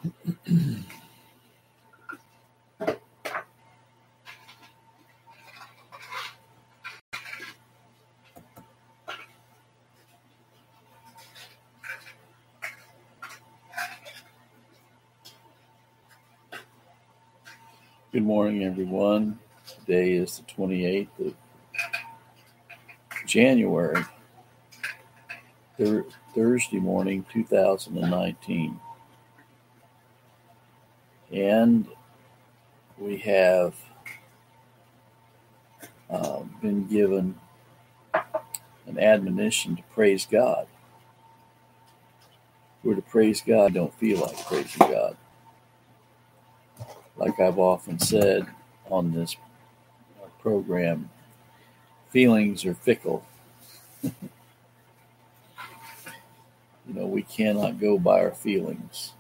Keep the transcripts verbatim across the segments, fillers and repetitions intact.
Good morning, everyone. Today is the twenty-eighth of January, thir- Thursday morning, two thousand nineteen. And we have uh, been given an admonition to praise God. We're to praise God, don't feel like praising God. Like I've often said on this program, feelings are fickle. You know, we cannot go by our feelings.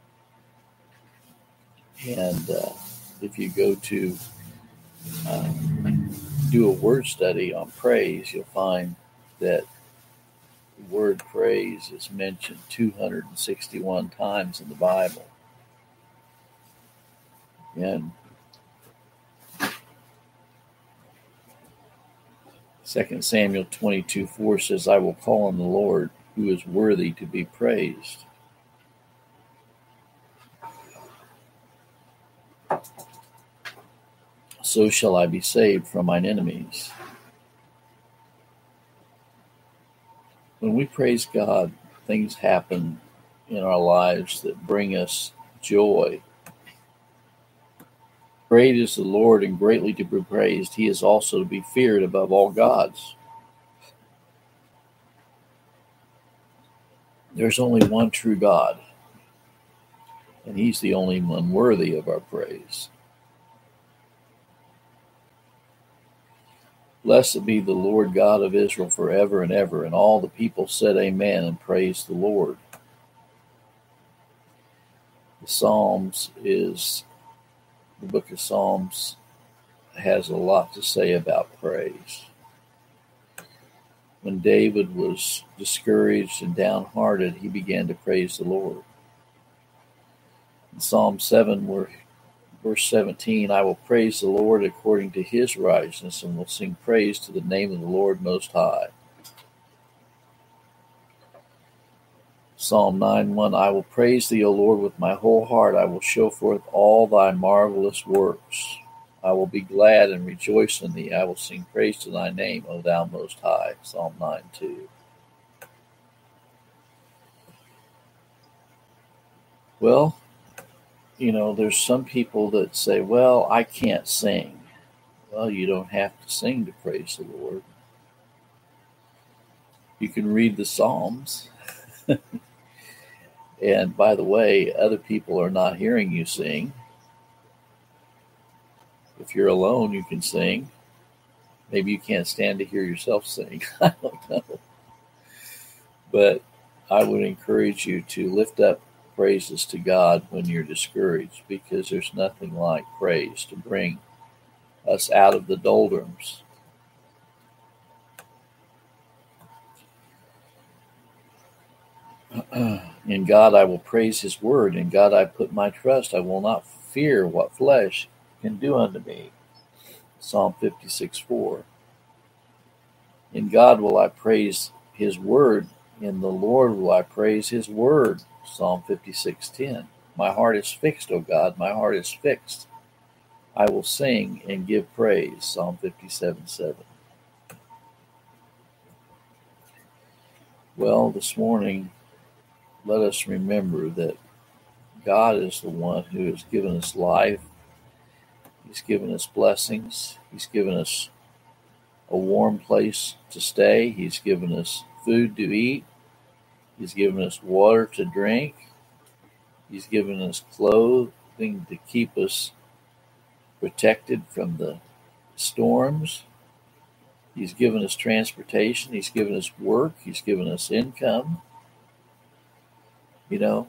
And uh, if you go to uh, do a word study on praise, you'll find that the word praise is mentioned two hundred sixty-one times in the Bible. And Second Samuel twenty-two four says, I will call on the Lord, who is worthy to be praised. So shall I be saved from mine enemies. When we praise God, things happen in our lives that bring us joy. Great is the Lord and greatly to be praised. He is also to be feared above all gods. There's only one true God, and He's the only one worthy of our praise. Blessed be the Lord God of Israel forever and ever. And all the people said amen and praised the Lord. The Psalms is, the book of Psalms has a lot to say about praise. When David was discouraged and downhearted, he began to praise the Lord. In Psalm seven, where verse seventeen, I will praise the Lord according to his righteousness and will sing praise to the name of the Lord Most High. Psalm nine one, I will praise thee, O Lord, with my whole heart. I will show forth all thy marvelous works. I will be glad and rejoice in thee. I will sing praise to thy name, O thou Most High. Psalm nine two. Well, you know, there's some people that say, well, I can't sing. Well, you don't have to sing to praise the Lord. You can read the Psalms. And by the way, other people are not hearing you sing. If you're alone, you can sing. Maybe you can't stand to hear yourself sing. I don't know. But I would encourage you to lift up praises to God when you're discouraged, because there's nothing like praise to bring us out of the doldrums. In God I will praise his word. In God I put my trust. I will not fear what flesh can do unto me. Psalm fifty-six four. In God will I praise his word. In the Lord will I praise his word. Psalm fifty-six ten. My heart is fixed, O God, my heart is fixed. I will sing and give praise. Psalm fifty-seven seven. Well, this morning, let us remember that God is the one who has given us life. He's given us blessings. He's given us a warm place to stay. He's given us food to eat. He's given us water to drink. He's given us clothing to keep us protected from the storms. He's given us transportation. He's given us work. He's given us income. You know,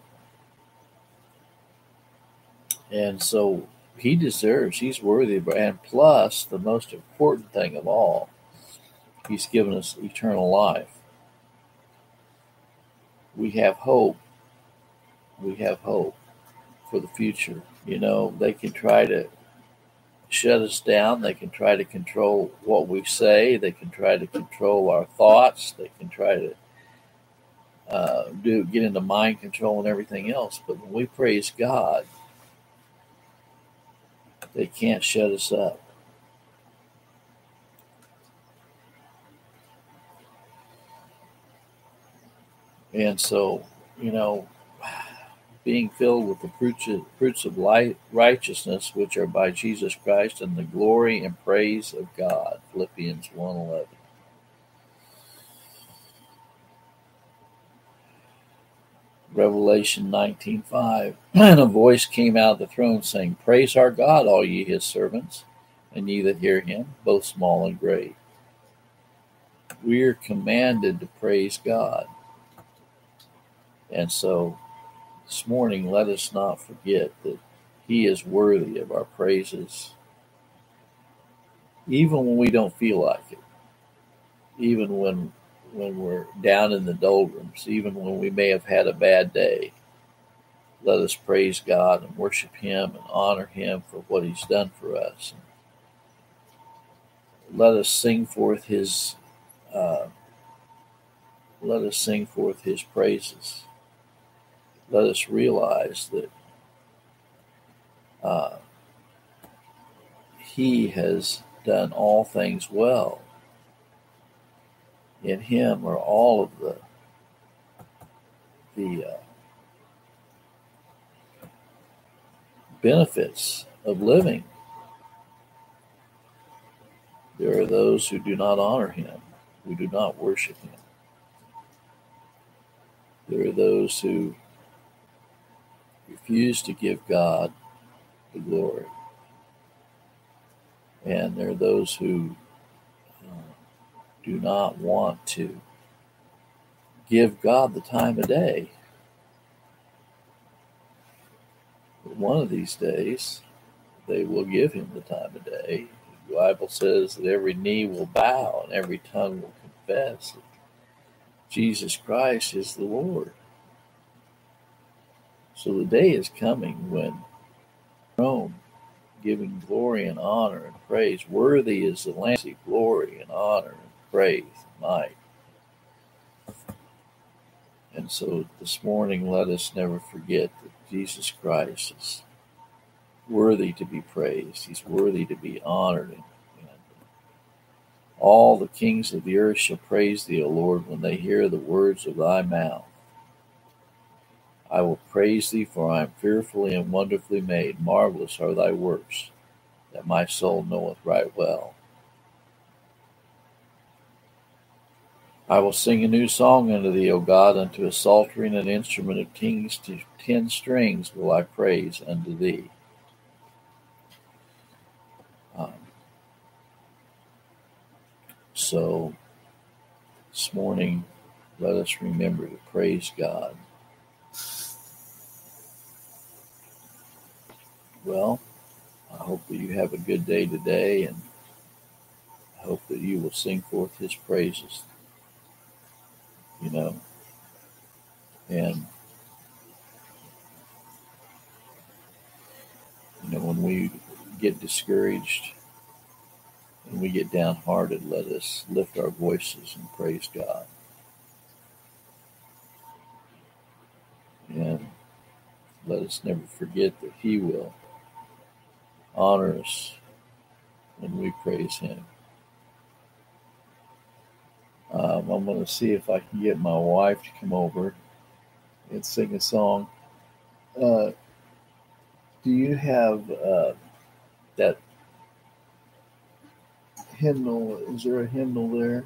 and so he deserves, he's worthy of, and plus, the most important thing of all, he's given us eternal life. We have hope. We have hope. for the future. You know, they can try to shut us down. They can try to control what we say. They can try to control our thoughts. They can try to uh, do get into mind control and everything else. But when we praise God, they can't shut us up. And so, you know, being filled with the fruits of, fruits of light, righteousness, which are by Jesus Christ, and the glory and praise of God. Philippians one eleven. Revelation nineteen five. And a voice came out of the throne saying, Praise our God, all ye his servants, and ye that hear him, both small and great. We are commanded to praise God. And so this morning, let us not forget that he is worthy of our praises, even when we don't feel like it, even when when we're down in the doldrums, even when we may have had a bad day. Let us praise God and worship him and honor him for what he's done for us. Let us sing forth his uh, let us sing forth his praises. Let us realize that uh, he has done all things well. In him are all of the the uh, benefits of living. There are those who do not honor him, who do not worship him. There are those who refuse to give God the glory. And there are those who uh, do not want to give God the time of day. But one of these days, they will give him the time of day. The Bible says that every knee will bow and every tongue will confess that Jesus Christ is the Lord. So the day is coming when Rome, giving glory and honor and praise, worthy is the Lamb, glory and honor and praise and might. And so this morning, let us never forget that Jesus Christ is worthy to be praised. He's worthy to be honored. And, and all the kings of the earth shall praise thee, O Lord, when they hear the words of thy mouth. I will praise thee, for I am fearfully and wonderfully made. Marvelous are thy works, that my soul knoweth right well. I will sing a new song unto thee, O God, unto a psaltery and an instrument of kings to ten strings will I praise unto thee. Um, so this morning, let us remember to praise God. Well, I hope that you have a good day today, and I hope that you will sing forth his praises, you know, and, you know, when we get discouraged and we get downhearted, let us lift our voices and praise God. And let us never forget that he will honor us when we praise him. Um, I'm going to see if I can get my wife to come over and sing a song. Uh, do you have uh, that hymnal? Is there a hymnal there?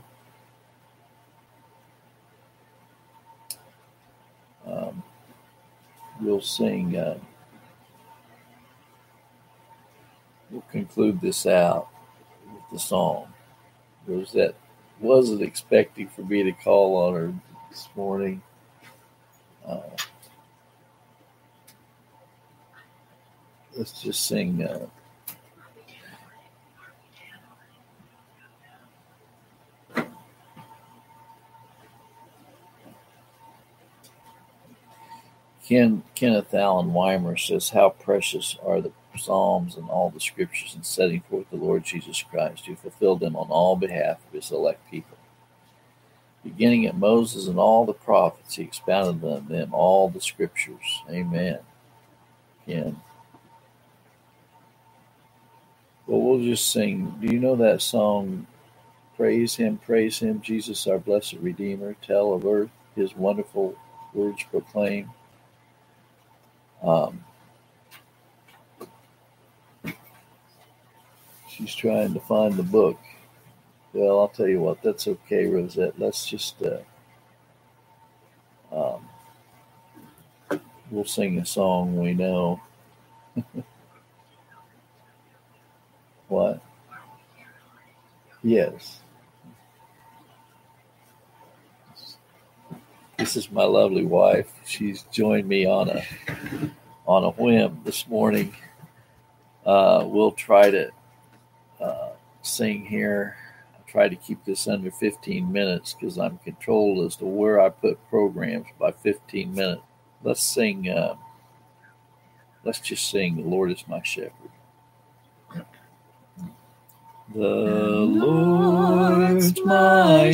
Um, we'll sing. Uh, we'll conclude this out with the song. Was that wasn't expecting for me to call on her this morning. Uh, let's just sing. Uh, Ken, Kenneth Allen Weimer says, how precious are the Psalms and all the scriptures in setting forth the Lord Jesus Christ, who fulfilled them on all behalf of his elect people. Beginning at Moses and all the prophets, he expounded on them all the scriptures. Amen. Ken. Well, we'll just sing. Do you know that song, Praise Him, Praise Him, Jesus our blessed Redeemer, tell of earth his wonderful words proclaim? Um, she's trying to find the book. Well, I'll tell you what, that's okay, Rosette. Let's just, uh, um, we'll sing a song we know. What? Yes. This is my lovely wife. She's joined me on a on a whim this morning. Uh, we'll try to uh, sing here. I'll try to keep this under fifteen minutes because I'm controlled as to where I put programs by fifteen minutes. Let's sing. Uh, let's just sing, The Lord is My Shepherd. The Lord's my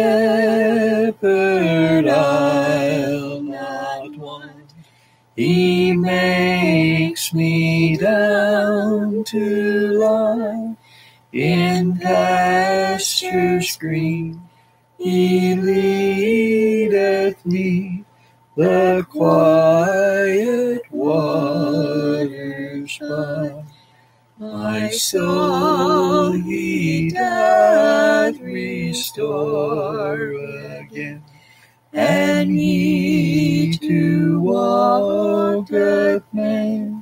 shepherd, I'll not want. He makes me down to lie in pastures green. He leadeth me the quiet waters by. My soul he doth restore again, and he to walketh man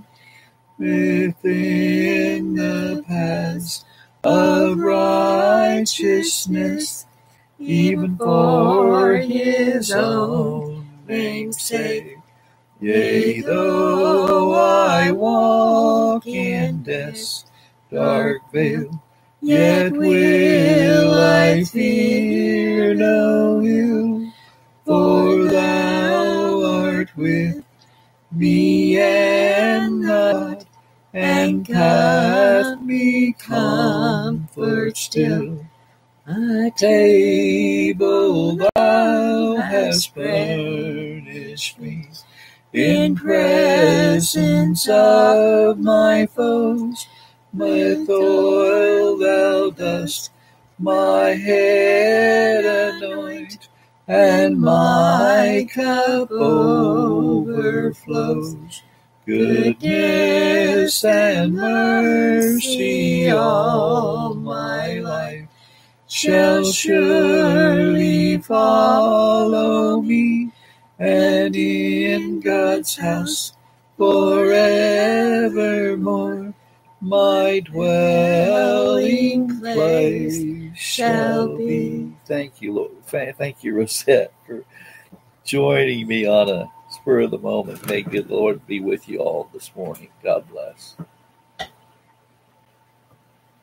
within the paths of righteousness, even for his own name's sake. Yea, though I walk in death's dark vale, yet will I fear no ill, for thou art with me, and thy and hath me comfort still. A table thou hast furnished me in presence of my foes. With oil thou dost my head anoint, and my cup overflows. Goodness and mercy all my life shall surely follow me, and in God's house forevermore my dwelling place shall be. Thank you, Lord. Thank you, Rosette, for joining me on a spur of the moment. May good Lord be with you all this morning. God bless.